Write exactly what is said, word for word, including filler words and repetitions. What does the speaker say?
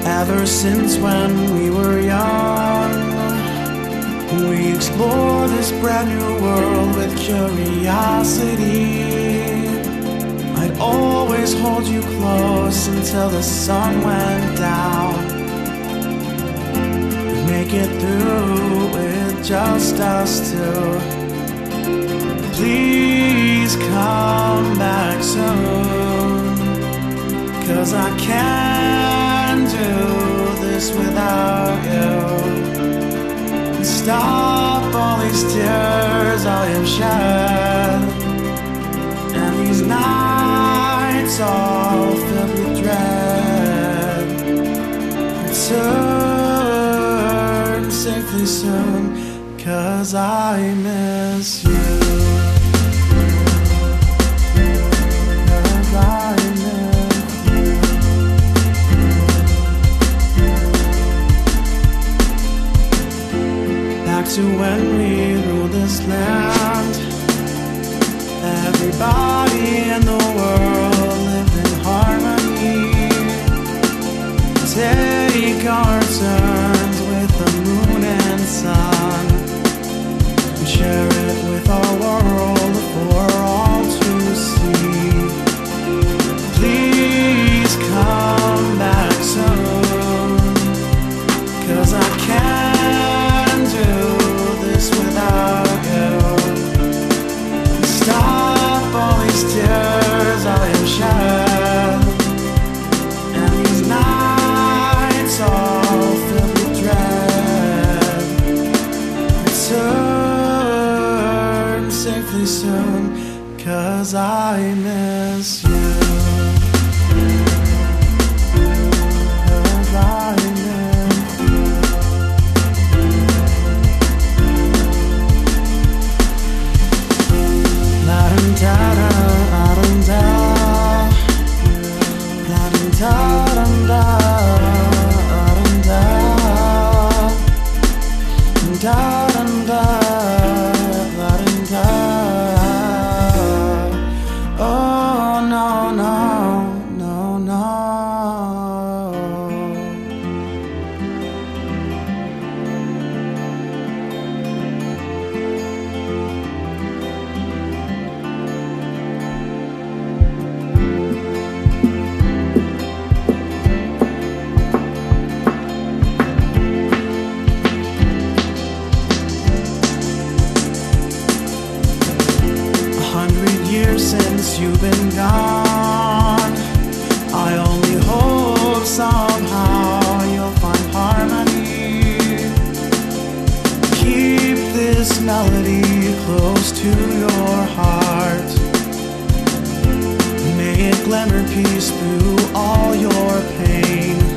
Ever since when we were young, we explore this brand new world with curiosity. I'd always hold you close until the sun went down. We'd make it through with just us two. Please come back soon, 'cause I can't do this without you. Stop all these tears I have shed, and these nights all filled with dread. Return safely soon, 'cause I miss you. To when we ruled this land, everybody in the world lived in harmony. Take our turns with the moon and sun, and share it with our world for all to see. Please come back soon, 'cause I can't do without you. Stop all these tears I have shed, and these nights all filled with dread. Return safely soon, 'cause I miss you. Since you've been gone, I only hope somehow you'll find harmony. Keep this melody close to your heart. May it glimmer peace through all your pain.